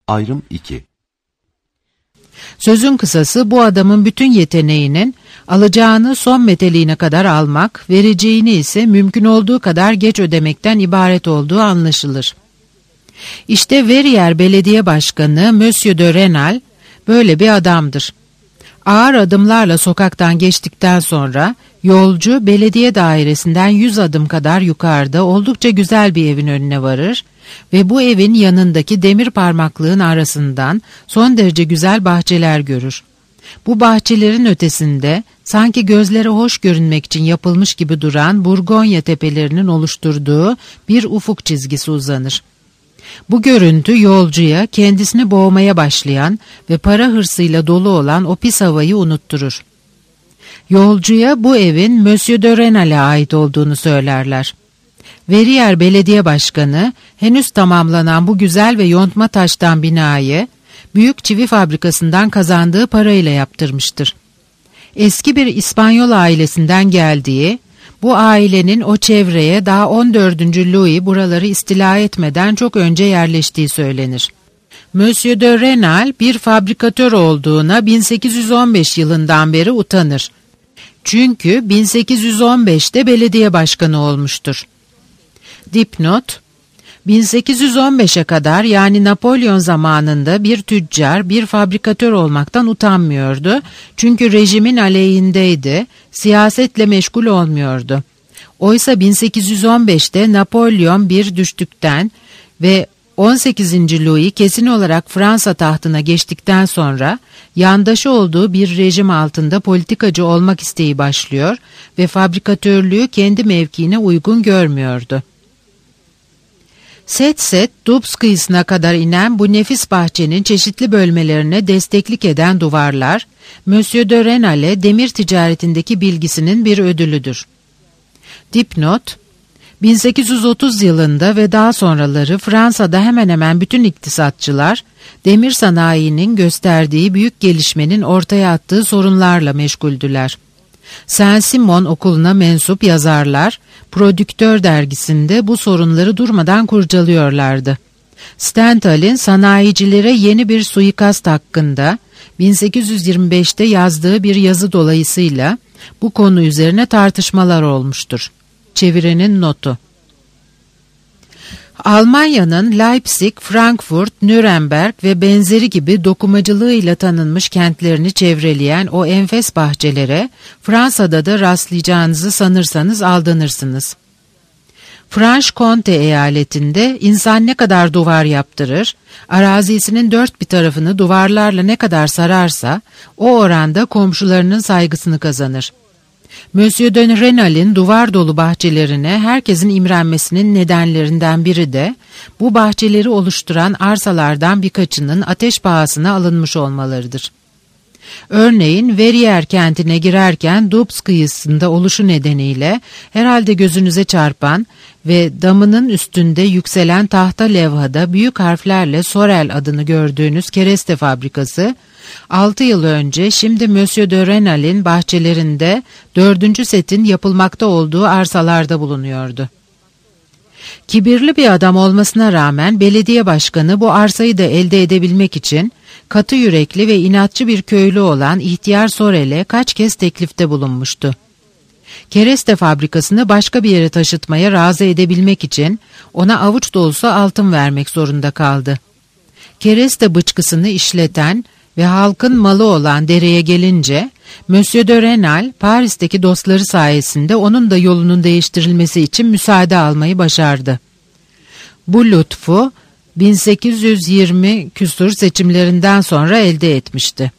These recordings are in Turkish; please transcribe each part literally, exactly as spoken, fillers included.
Ayrım iki. Sözün kısası bu adamın bütün yeteneğinin alacağını son meteliğine kadar almak, vereceğini ise mümkün olduğu kadar geç ödemekten ibaret olduğu anlaşılır. İşte Verrières Belediye Başkanı Monsieur de Rênal böyle bir adamdır. Ağır adımlarla sokaktan geçtikten sonra yolcu belediye dairesinden yüz adım kadar yukarıda oldukça güzel bir evin önüne varır ve bu evin yanındaki demir parmaklığın arasından son derece güzel bahçeler görür. Bu bahçelerin ötesinde sanki gözlere hoş görünmek için yapılmış gibi duran Burgonya tepelerinin oluşturduğu bir ufuk çizgisi uzanır. Bu görüntü yolcuya kendisini boğmaya başlayan ve para hırsıyla dolu olan o pis havayı unutturur. Yolcuya bu evin Monsieur de Rênal'e ait olduğunu söylerler. Verrières Belediye Başkanı henüz tamamlanan bu güzel ve yontma taştan binayı büyük çivi fabrikasından kazandığı parayla yaptırmıştır. Eski bir İspanyol ailesinden geldiği, bu ailenin o çevreye daha on dördüncü Louis buraları istila etmeden çok önce yerleştiği söylenir. Monsieur de Rênal bir fabrikatör olduğuna bin sekiz yüz on beş yılından beri utanır. Çünkü bin sekiz yüz on beşte belediye başkanı olmuştur. Dipnot: bin sekiz yüz on beşe kadar, yani Napolyon zamanında bir tüccar, bir fabrikatör olmaktan utanmıyordu. Çünkü rejimin aleyhindeydi, siyasetle meşgul olmuyordu. Oysa bin sekiz yüz on beşte Napolyon bir düştükten ve on sekizinci Louis kesin olarak Fransa tahtına geçtikten sonra yandaşı olduğu bir rejim altında politikacı olmak isteği başlıyor ve fabrikatörlüğü kendi mevkiine uygun görmüyordu. Set set Doubs kıyısına kadar inen bu nefis bahçenin çeşitli bölmelerine desteklik eden duvarlar, Monsieur de Rênal'e demir ticaretindeki bilgisinin bir ödülüdür. Dipnot: bin sekiz yüz otuz yılında ve daha sonraları Fransa'da hemen hemen bütün iktisatçılar, demir sanayinin gösterdiği büyük gelişmenin ortaya attığı sorunlarla meşguldüler. Saint-Simon okuluna mensup yazarlar, Prodüktör dergisinde bu sorunları durmadan kurcalıyorlardı. Stendhal'in sanayicilere yeni bir suikast hakkında bin sekiz yüz yirmi beşte yazdığı bir yazı dolayısıyla bu konu üzerine tartışmalar olmuştur. Çevirenin notu. Almanya'nın Leipzig, Frankfurt, Nürnberg ve benzeri gibi dokumacılığıyla tanınmış kentlerini çevreleyen o enfes bahçelere Fransa'da da rastlayacağınızı sanırsanız aldanırsınız. Franche-Comté eyaletinde insan ne kadar duvar yaptırır, arazisinin dört bir tarafını duvarlarla ne kadar sararsa o oranda komşularının saygısını kazanır. Monsieur de Rênal'in duvar dolu bahçelerine herkesin imrenmesinin nedenlerinden biri de bu bahçeleri oluşturan arsalardan birkaçının ateş pahasına alınmış olmalarıdır. Örneğin Verrières kentine girerken Doubs kıyısında oluşu nedeniyle herhalde gözünüze çarpan ve damının üstünde yükselen tahta levhada büyük harflerle Sorel adını gördüğünüz kereste fabrikası, altı yıl önce şimdi Monsieur de Rênal'in bahçelerinde dördüncü setin yapılmakta olduğu arsalarda bulunuyordu. Kibirli bir adam olmasına rağmen belediye başkanı bu arsayı da elde edebilmek için katı yürekli ve inatçı bir köylü olan ihtiyar Sorel'e kaç kez teklifte bulunmuştu. Kereste fabrikasını başka bir yere taşıtmaya razı edebilmek için ona avuç dolusu altın vermek zorunda kaldı. Kereste bıçkısını işleten ve halkın malı olan dereye gelince, Monsieur de Rênal, Paris'teki dostları sayesinde onun da yolunun değiştirilmesi için müsaade almayı başardı. Bu lütfu bin sekiz yüz yirmi küsur seçimlerinden sonra elde etmişti.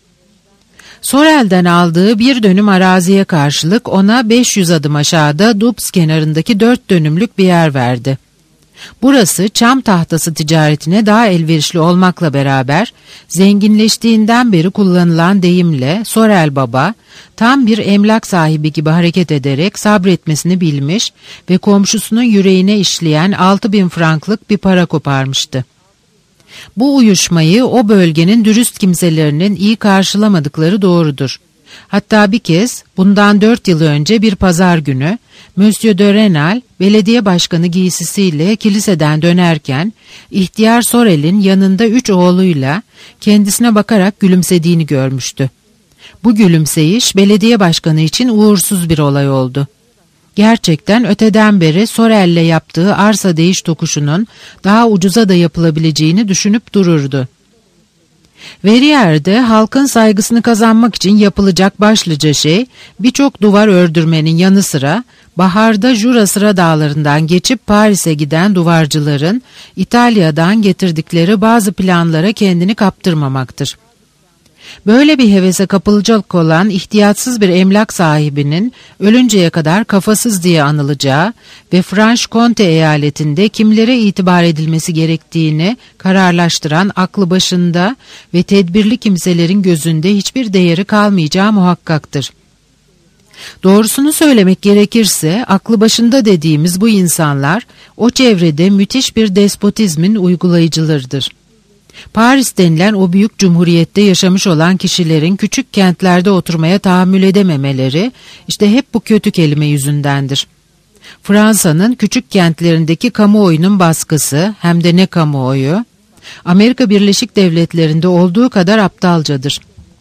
Sorel'den aldığı bir dönüm araziye karşılık ona beş yüz adım aşağıda Doubs kenarındaki dört dönümlük bir yer verdi. Burası çam tahtası ticaretine daha elverişli olmakla beraber zenginleştiğinden beri kullanılan deyimle Sorel Baba tam bir emlak sahibi gibi hareket ederek sabretmesini bilmiş ve komşusunun yüreğine işleyen altı bin franklık bir para koparmıştı. Bu uyuşmayı o bölgenin dürüst kimselerinin iyi karşılamadıkları doğrudur. Hatta bir kez bundan dört yıl önce bir pazar günü Monsieur de Rênal, belediye başkanı giysisiyle kiliseden dönerken, ihtiyar Sorel'in yanında üç oğluyla kendisine bakarak gülümsediğini görmüştü. Bu gülümseyiş belediye başkanı için uğursuz bir olay oldu. Gerçekten öteden beri Sorel'le yaptığı arsa değiş tokuşunun daha ucuza da yapılabileceğini düşünüp dururdu. Verrier'de halkın saygısını kazanmak için yapılacak başlıca şey, birçok duvar ördürmenin yanı sıra, baharda Jura Sıra Dağları'ndan geçip Paris'e giden duvarcıların İtalya'dan getirdikleri bazı planlara kendini kaptırmamaktır. Böyle bir hevese kapılacak olan ihtiyatsız bir emlak sahibinin ölünceye kadar kafasız diye anılacağı ve Franche-Comté eyaletinde kimlere itibar edilmesi gerektiğini kararlaştıran aklı başında ve tedbirli kimselerin gözünde hiçbir değeri kalmayacağı muhakkaktır. Doğrusunu söylemek gerekirse aklı başında dediğimiz bu insanlar o çevrede müthiş bir despotizmin uygulayıcılarıdır. Paris denilen o büyük cumhuriyette yaşamış olan kişilerin küçük kentlerde oturmaya tahammül edememeleri işte hep bu kötü kelime yüzündendir. Fransa'nın küçük kentlerindeki kamuoyunun baskısı, hem de ne kamuoyu, Amerika Birleşik Devletleri'nde olduğu kadar aptalcadır.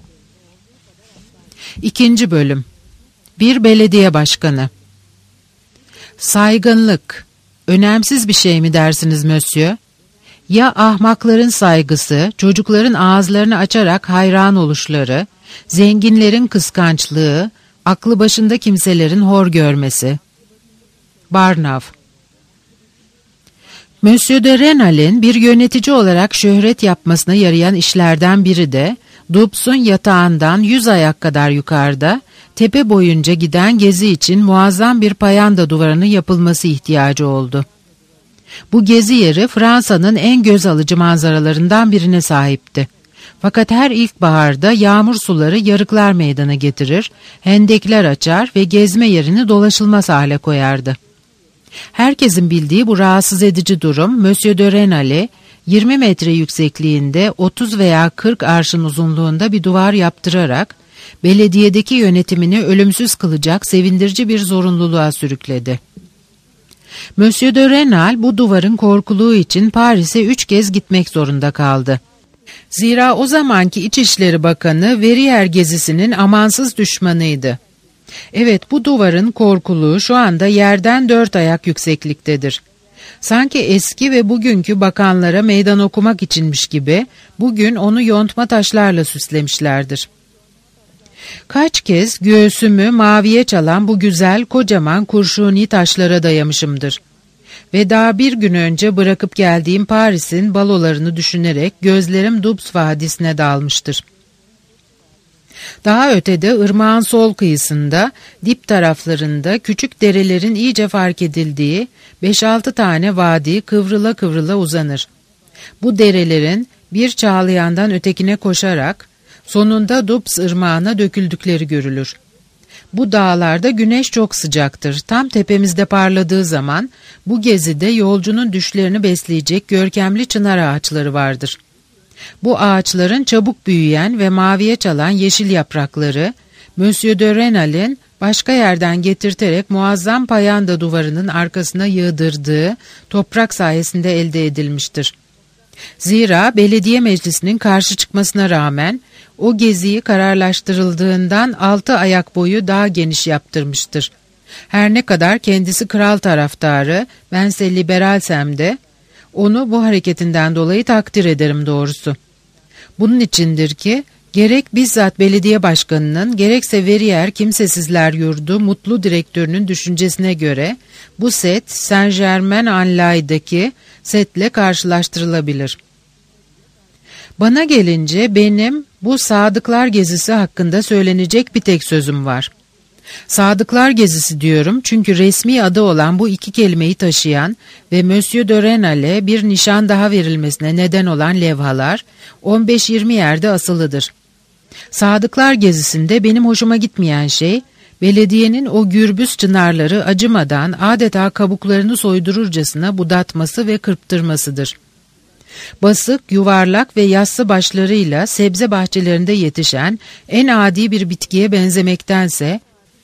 İkinci bölüm. Bir belediye başkanı. Saygınlık, önemsiz bir şey mi dersiniz Monsieur? Ya ahmakların saygısı, çocukların ağızlarını açarak hayran oluşları, zenginlerin kıskançlığı, aklı başında kimselerin hor görmesi. Barnave. Monsieur de Rênal'in bir yönetici olarak şöhret yapmasına yarayan işlerden biri de, Doubs'un yatağından yüz ayak kadar yukarıda, tepe boyunca giden gezi için muazzam bir payanda duvarının yapılması ihtiyacı oldu. Bu gezi yeri Fransa'nın en göz alıcı manzaralarından birine sahipti. Fakat her ilkbaharda yağmur suları yarıklar meydana getirir, hendekler açar ve gezme yerini dolaşılmaz hale koyardı. Herkesin bildiği bu rahatsız edici durum, Monsieur de Rênal'e yirmi metre yüksekliğinde otuz veya kırk arşın uzunluğunda bir duvar yaptırarak, belediyedeki yönetimini ölümsüz kılacak sevindirici bir zorunluluğa sürükledi. Monsieur de Rênal bu duvarın korkuluğu için Paris'e üç kez gitmek zorunda kaldı. Zira o zamanki İçişleri Bakanı Verrier gezisinin amansız düşmanıydı. Evet, bu duvarın korkuluğu şu anda yerden dört ayak yüksekliktedir. Sanki eski ve bugünkü bakanlara meydan okumak içinmiş gibi bugün onu yontma taşlarla süslemişlerdir. Kaç kez göğsümü maviye çalan bu güzel kocaman kurşuni taşlara dayamışımdır. Ve daha bir gün önce bırakıp geldiğim Paris'in balolarını düşünerek gözlerim Doubs Vadisi'ne dalmıştır. Daha ötede ırmağın sol kıyısında, dip taraflarında küçük derelerin iyice fark edildiği beş altı tane vadi kıvrıla kıvrıla uzanır. Bu derelerin bir çağlayandan ötekine koşarak sonunda Doubs ırmağına döküldükleri görülür. Bu dağlarda güneş çok sıcaktır. Tam tepemizde parladığı zaman bu gezide yolcunun düşlerini besleyecek görkemli çınar ağaçları vardır. Bu ağaçların çabuk büyüyen ve maviye çalan yeşil yaprakları, Monsieur de Rênal'in başka yerden getirterek muazzam payanda duvarının arkasına yığdırdığı toprak sayesinde elde edilmiştir. Zira belediye meclisinin karşı çıkmasına rağmen o geziyi kararlaştırıldığından altı ayak boyu daha geniş yaptırmıştır. Her ne kadar kendisi kral taraftarı, bense liberalsem de onu bu hareketinden dolayı takdir ederim doğrusu. Bunun içindir ki gerek bizzat belediye başkanının gerekse Verrier Kimsesizler Yurdu mutlu direktörünün düşüncesine göre bu set Saint-Germain-en-Laye'daki setle karşılaştırılabilir. Bana gelince benim bu Sadıklar Gezisi hakkında söylenecek bir tek sözüm var. Sadıklar Gezisi diyorum çünkü resmi adı olan bu iki kelimeyi taşıyan ve Monsieur de Rênal'e bir nişan daha verilmesine neden olan levhalar on beş yirmi yerde asılıdır. Sadıklar Gezisi'nde benim hoşuma gitmeyen şey, belediyenin o gürbüz çınarları acımadan adeta kabuklarını soydururcasına budatması ve kırptırmasıdır. Basık, yuvarlak ve yassı başlarıyla sebze bahçelerinde yetişen en adi bir bitkiye benzemektense,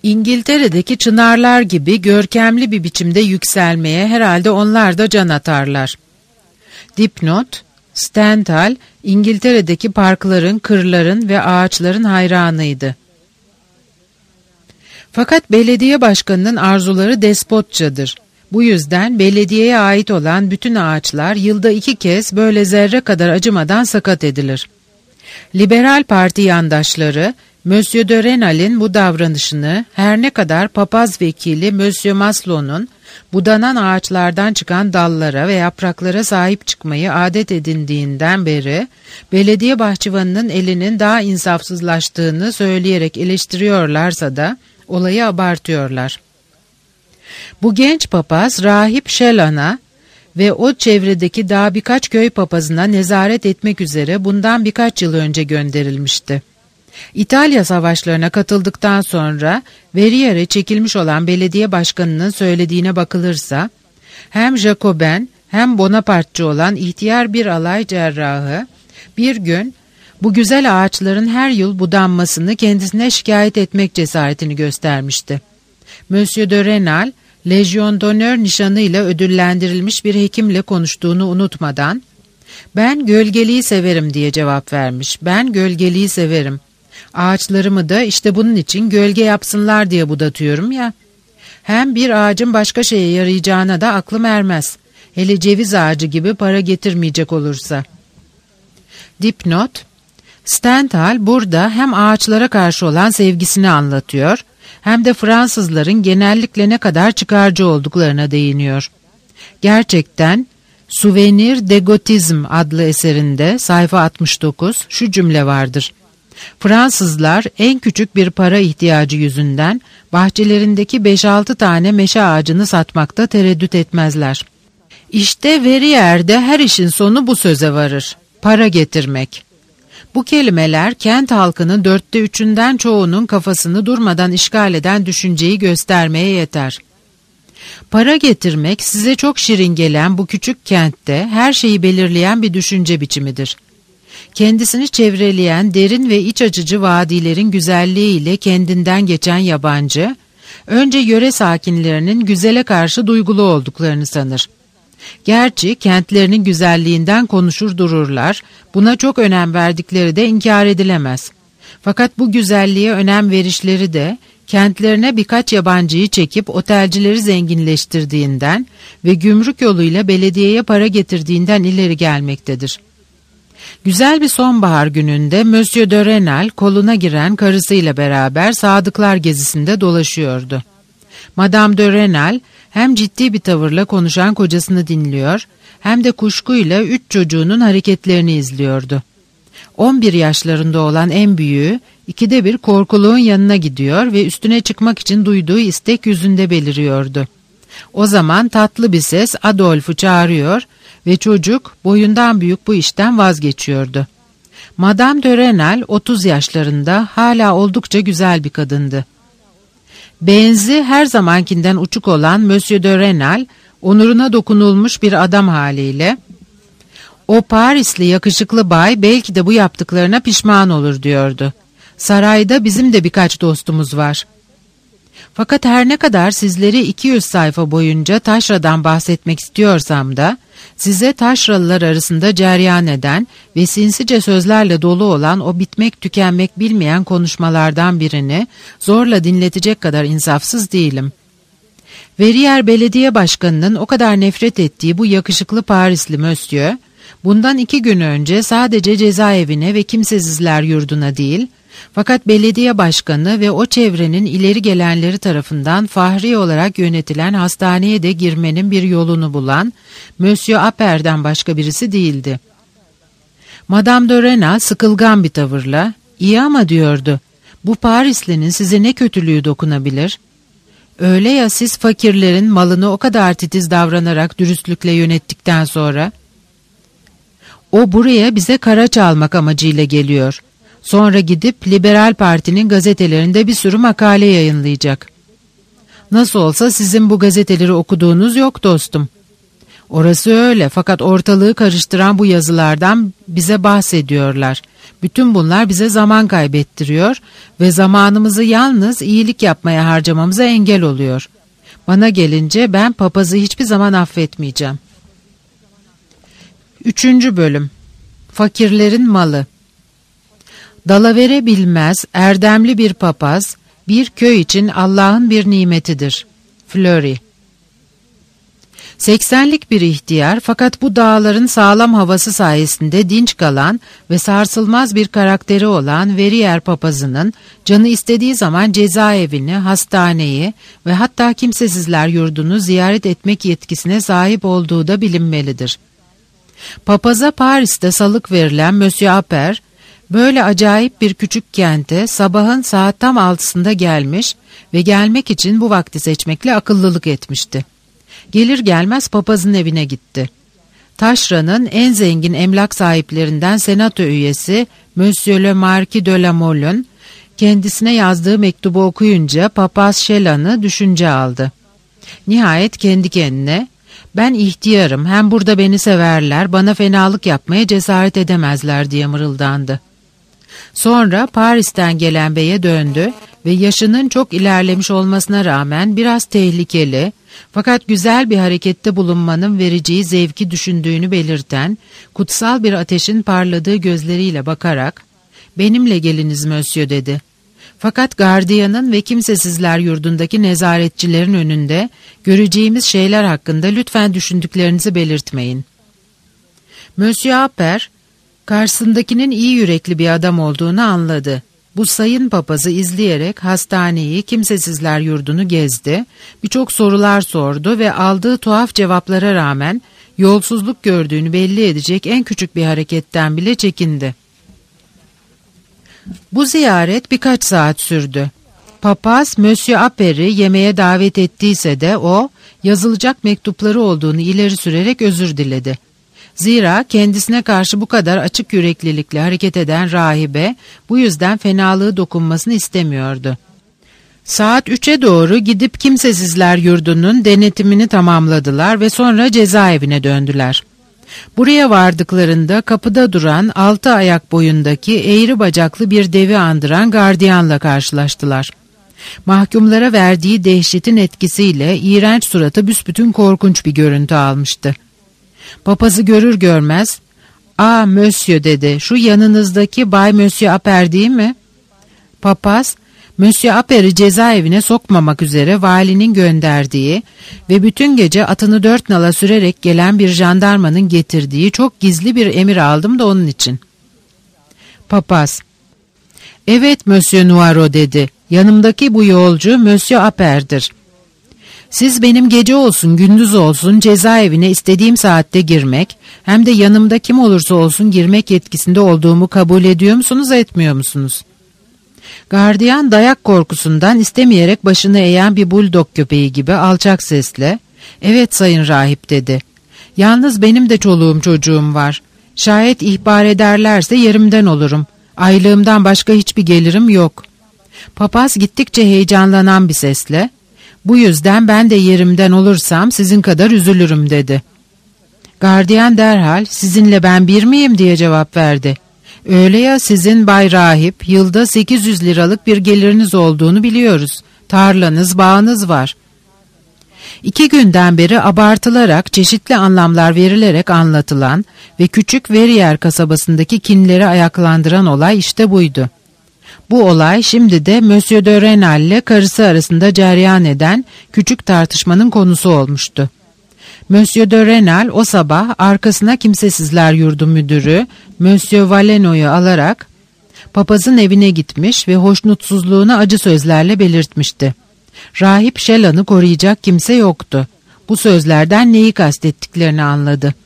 İngiltere'deki çınarlar gibi görkemli bir biçimde yükselmeye herhalde onlar da can atarlar. Dipnot: Stendhal, İngiltere'deki parkların, kırların ve ağaçların hayranıydı. Fakat belediye başkanının arzuları despotçadır. Bu yüzden belediyeye ait olan bütün ağaçlar yılda iki kez böyle zerre kadar acımadan sakat edilir. Liberal Parti yandaşları, Monsieur de Renal'in bu davranışını her ne kadar papaz vekili Monsieur Maslow'un budanan ağaçlardan çıkan dallara ve yapraklara sahip çıkmayı adet edindiğinden beri belediye bahçıvanının elinin daha insafsızlaştığını söyleyerek eleştiriyorlarsa da olayı abartıyorlar. Bu genç papaz rahip Şelan'a ve o çevredeki daha birkaç köy papazına nezaret etmek üzere bundan birkaç yıl önce gönderilmişti. İtalya savaşlarına katıldıktan sonra Verrier'e çekilmiş olan belediye başkanının söylediğine bakılırsa, hem Jacoben hem Bonapartçı olan ihtiyar bir alay cerrahı bir gün bu güzel ağaçların her yıl budanmasını kendisine şikayet etmek cesaretini göstermişti. Monsieur de Renal, Legion d'Honneur nişanıyla ödüllendirilmiş bir hekimle konuştuğunu unutmadan, "Ben gölgeliği severim," diye cevap vermiş. "Ben gölgeliği severim. Ağaçlarımı da işte bunun için gölge yapsınlar diye budatıyorum ya. Hem bir ağacın başka şeye yarayacağına da aklım ermez. Hele ceviz ağacı gibi para getirmeyecek olursa." Dipnot: Stendhal burada hem ağaçlara karşı olan sevgisini anlatıyor, hem de Fransızların genellikle ne kadar çıkarcı olduklarına değiniyor. Gerçekten Souvenir d'Egotisme adlı eserinde sayfa altmış dokuz şu cümle vardır: Fransızlar en küçük bir para ihtiyacı yüzünden bahçelerindeki beş altı tane meşe ağacını satmakta tereddüt etmezler. İşte Verrier'de her işin sonu bu söze varır: para getirmek. Bu kelimeler kent halkının dörtte üçünden çoğunun kafasını durmadan işgal eden düşünceyi göstermeye yeter. Para getirmek size çok şirin gelen bu küçük kentte her şeyi belirleyen bir düşünce biçimidir. Kendisini çevreleyen derin ve iç açıcı vadilerin güzelliğiyle kendinden geçen yabancı, önce yöre sakinlerinin güzele karşı duygulu olduklarını sanır. Gerçi kentlerinin güzelliğinden konuşur dururlar, buna çok önem verdikleri de inkar edilemez. Fakat bu güzelliğe önem verişleri de kentlerine birkaç yabancıyı çekip otelcileri zenginleştirdiğinden ve gümrük yoluyla belediyeye para getirdiğinden ileri gelmektedir. Güzel bir sonbahar gününde Monsieur de Renal koluna giren karısıyla beraber Sadıklar gezisinde dolaşıyordu. Madame de Renal hem ciddi bir tavırla konuşan kocasını dinliyor, hem de kuşkuyla üç çocuğunun hareketlerini izliyordu. on bir yaşlarında olan en büyüğü, ikide bir korkuluğun yanına gidiyor ve üstüne çıkmak için duyduğu istek yüzünde beliriyordu. O zaman tatlı bir ses Adolf'u çağırıyor ve çocuk boyundan büyük bu işten vazgeçiyordu. Madame de Renal otuz yaşlarında, hala oldukça güzel bir kadındı. Benzi her zamankinden uçuk olan Monsieur de Renal, onuruna dokunulmuş bir adam haliyle, "O Parisli yakışıklı bay belki de bu yaptıklarına pişman olur," diyordu. "Sarayda bizim de birkaç dostumuz var. Fakat her ne kadar sizleri iki yüz sayfa boyunca taşradan bahsetmek istiyorsam da, size taşralılar arasında cereyan eden ve sinsice sözlerle dolu olan o bitmek tükenmek bilmeyen konuşmalardan birini zorla dinletecek kadar insafsız değilim." Verrier belediye başkanının o kadar nefret ettiği bu yakışıklı Parisli Monsieur, bundan iki gün önce sadece cezaevine ve kimsesizler yurduna değil, fakat belediye başkanı ve o çevrenin ileri gelenleri tarafından fahri olarak yönetilen hastaneye de girmenin bir yolunu bulan Monsieur Apper'den başka birisi değildi. Madame de Renal sıkılgan bir tavırla, "İyi ama," diyordu, "bu Parislinin size ne kötülüğü dokunabilir? Öyle ya siz fakirlerin malını o kadar titiz davranarak dürüstlükle yönettikten sonra? O buraya bize kara çalmak amacıyla geliyor. Sonra gidip Liberal Parti'nin gazetelerinde bir sürü makale yayınlayacak. Nasıl olsa sizin bu gazeteleri okuduğunuz yok dostum. Orası öyle, fakat ortalığı karıştıran bu yazılardan bize bahsediyorlar. Bütün bunlar bize zaman kaybettiriyor ve zamanımızı yalnız iyilik yapmaya harcamamıza engel oluyor. Bana gelince ben papazı hiçbir zaman affetmeyeceğim. Üçüncü bölüm. Fakirlerin malı. Dalavere bilmez, erdemli bir papaz, bir köy için Allah'ın bir nimetidir. Fleury. Seksenlik bir ihtiyar fakat bu dağların sağlam havası sayesinde dinç kalan ve sarsılmaz bir karakteri olan Verrières papazının canı istediği zaman cezaevini, hastaneyi ve hatta kimsesizler yurdunu ziyaret etmek yetkisine sahip olduğu da bilinmelidir. Papaza Paris'te salık verilen Monsieur Appert, böyle acayip bir küçük kente sabahın saat tam altısında gelmiş ve gelmek için bu vakti seçmekle akıllılık etmişti. Gelir gelmez papazın evine gitti. Taşra'nın en zengin emlak sahiplerinden senato üyesi Monsieur le Marquis de la Mole'un kendisine yazdığı mektubu okuyunca papaz Şelan'ı düşünce aldı. Nihayet kendi kendine, "Ben ihtiyarım, hem burada beni severler, bana fenalık yapmaya cesaret edemezler" diye mırıldandı. Sonra Paris'ten gelen beye döndü ve yaşının çok ilerlemiş olmasına rağmen biraz tehlikeli fakat güzel bir harekette bulunmanın vereceği zevki düşündüğünü belirten, kutsal bir ateşin parladığı gözleriyle bakarak, "Benimle geliniz Monsieur" dedi. Fakat gardiyanın ve kimsesizler yurdundaki nezaretçilerin önünde göreceğimiz şeyler hakkında lütfen düşündüklerinizi belirtmeyin. Monsieur Appert, karşısındakinin iyi yürekli bir adam olduğunu anladı. Bu sayın papazı izleyerek hastaneyi, kimsesizler yurdunu gezdi, birçok sorular sordu ve aldığı tuhaf cevaplara rağmen yolsuzluk gördüğünü belli edecek en küçük bir hareketten bile çekindi. Bu ziyaret birkaç saat sürdü. Papaz Monsieur Appert'i yemeğe davet ettiyse de o, yazılacak mektupları olduğunu ileri sürerek özür diledi. Zira kendisine karşı bu kadar açık yüreklilikle hareket eden rahibe bu yüzden fenalığı dokunmasını istemiyordu. Saat üçe doğru gidip kimsesizler yurdunun denetimini tamamladılar ve sonra cezaevine döndüler. Buraya vardıklarında kapıda duran altı ayak boyundaki eğri bacaklı bir devi andıran gardiyanla karşılaştılar. Mahkumlara verdiği dehşetin etkisiyle iğrenç suratı büsbütün korkunç bir görüntü almıştı. Papazı görür görmez, "Aa Monsieur" dedi, "şu yanınızdaki Bay Monsieur Appert değil mi?" Papaz, Monsieur Appert'i cezaevine sokmamak üzere valinin gönderdiği ve bütün gece atını dört nala sürerek gelen bir jandarmanın getirdiği çok gizli bir emir aldım da onun için. Papaz, "Evet Monsieur Noirot" dedi, "yanımdaki bu yolcu Monsieur Appert'dir. Siz benim gece olsun gündüz olsun cezaevine istediğim saatte girmek hem de yanımda kim olursa olsun girmek yetkisinde olduğumu kabul ediyor musunuz, etmiyor musunuz?" Gardiyan dayak korkusundan istemeyerek başını eğen bir buldog köpeği gibi alçak sesle, "Evet sayın rahip" dedi. "Yalnız benim de çoluğum çocuğum var. Şayet ihbar ederlerse yerimden olurum. Aylığımdan başka hiçbir gelirim yok." Papaz gittikçe heyecanlanan bir sesle, "Bu yüzden ben de yerimden olursam sizin kadar üzülürüm" dedi. Gardiyan derhal, "Sizinle ben bir miyim?" diye cevap verdi. "Öyle ya, sizin Bay Rahip yılda sekiz yüz liralık bir geliriniz olduğunu biliyoruz. Tarlanız, bağınız var." İki günden beri abartılarak, çeşitli anlamlar verilerek anlatılan ve küçük Verrières kasabasındaki kinleri ayaklandıran olay işte buydu. Bu olay şimdi de Monsieur de Rênal ile karısı arasında cereyan eden küçük tartışmanın konusu olmuştu. Monsieur de Rênal o sabah arkasına kimsesizler yurdu müdürü Monsieur Valeno'yu alarak papazın evine gitmiş ve hoşnutsuzluğunu acı sözlerle belirtmişti. Rahip Şelan'ı koruyacak kimse yoktu. Bu sözlerden neyi kastettiklerini anladı.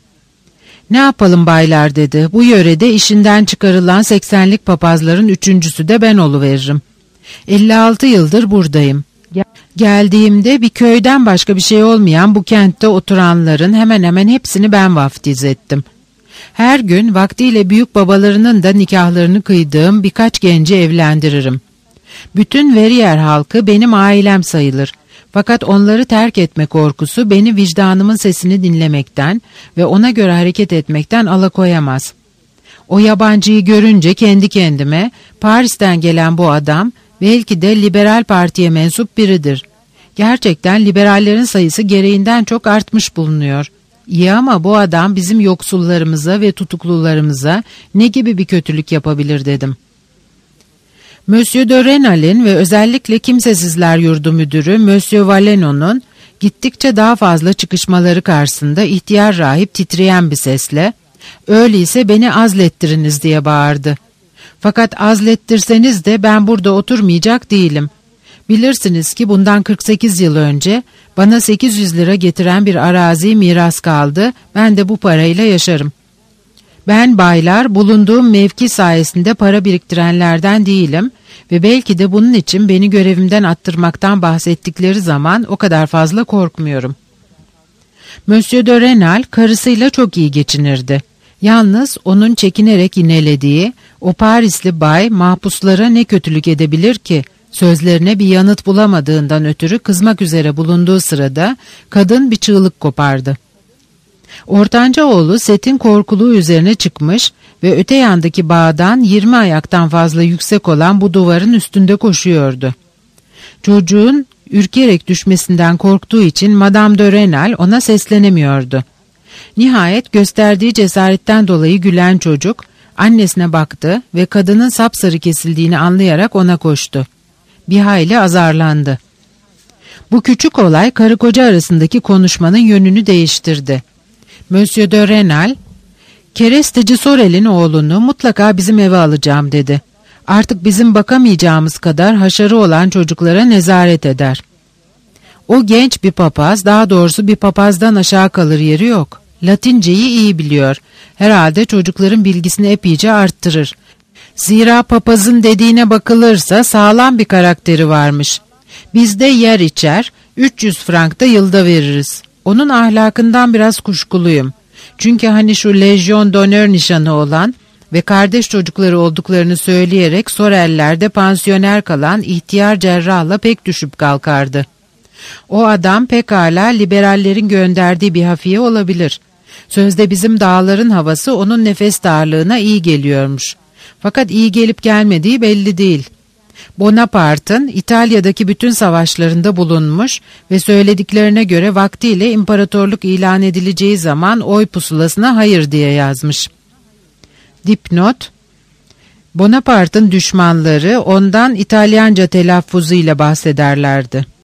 "Ne yapalım baylar" dedi. "Bu yörede işinden çıkarılan seksenlik papazların üçüncüsü de ben oluveririm. elli altı yıldır buradayım. Geldiğimde bir köyden başka bir şey olmayan bu kentte oturanların hemen hemen hepsini ben vaftiz ettim. Her gün vaktiyle büyük babalarının da nikahlarını kıydığım birkaç genci evlendiririm. Bütün Verrières halkı benim ailem sayılır. Fakat onları terk etme korkusu beni vicdanımın sesini dinlemekten ve ona göre hareket etmekten alakoyamaz. O yabancıyı görünce kendi kendime, Paris'ten gelen bu adam belki de Liberal Parti'ye mensup biridir. Gerçekten liberallerin sayısı gereğinden çok artmış bulunuyor. İyi ama bu adam bizim yoksullarımıza ve tutuklularımıza ne gibi bir kötülük yapabilir dedim. Monsieur de Renal'in ve özellikle Kimsesizler Yurdu Müdürü Monsieur Valeno'nun gittikçe daha fazla çıkışmaları karşısında ihtiyar rahip titreyen bir sesle, "Öyleyse beni azlettiriniz" diye bağırdı. "Fakat azlettirseniz de ben burada oturmayacak değilim. Bilirsiniz ki bundan kırk sekiz yıl önce bana sekiz yüz lira getiren bir arazi miras kaldı, ben de bu parayla yaşarım. Ben baylar bulunduğum mevki sayesinde para biriktirenlerden değilim ve belki de bunun için beni görevimden attırmaktan bahsettikleri zaman o kadar fazla korkmuyorum." Monsieur de Renal karısıyla çok iyi geçinirdi. Yalnız onun çekinerek inelediği o Parisli bay mahpuslara ne kötülük edebilir ki? Sözlerine bir yanıt bulamadığından ötürü kızmak üzere bulunduğu sırada kadın bir çığlık kopardı. Ortanca oğlu setin korkuluğu üzerine çıkmış ve öte yandaki bağdan yirmi ayaktan fazla yüksek olan bu duvarın üstünde koşuyordu. Çocuğun ürkerek düşmesinden korktuğu için Madame de Renal ona seslenemiyordu. Nihayet gösterdiği cesaretten dolayı gülen çocuk annesine baktı ve kadının sapsarı kesildiğini anlayarak ona koştu. Bir hayli azarlandı. Bu küçük olay karı koca arasındaki konuşmanın yönünü değiştirdi. Monsieur de Renal, "Keresteci Sorel'in oğlunu mutlaka bizim eve alacağım" dedi. "Artık bizim bakamayacağımız kadar haşarı olan çocuklara nezaret eder. O genç bir papaz, daha doğrusu bir papazdan aşağı kalır yeri yok. Latinceyi iyi biliyor. Herhalde çocukların bilgisini epeyce arttırır. Zira papazın dediğine bakılırsa sağlam bir karakteri varmış. Biz de yer içer, üç yüz frank da yılda veririz. Onun ahlakından biraz kuşkuluyum. Çünkü hani şu Lejyon d'Honneur nişanı olan ve kardeş çocukları olduklarını söyleyerek Soreller'de pansiyoner kalan ihtiyar cerrahla pek düşüp kalkardı. O adam pekala liberallerin gönderdiği bir hafiye olabilir. Sözde bizim dağların havası onun nefes darlığına iyi geliyormuş. Fakat iyi gelip gelmediği belli değil. Bonaparte'ın İtalya'daki bütün savaşlarında bulunmuş ve söylediklerine göre vaktiyle imparatorluk ilan edileceği zaman oy pusulasına hayır diye yazmış. Dipnot: Bonaparte'ın düşmanları ondan İtalyanca telaffuzuyla bahsederlerdi.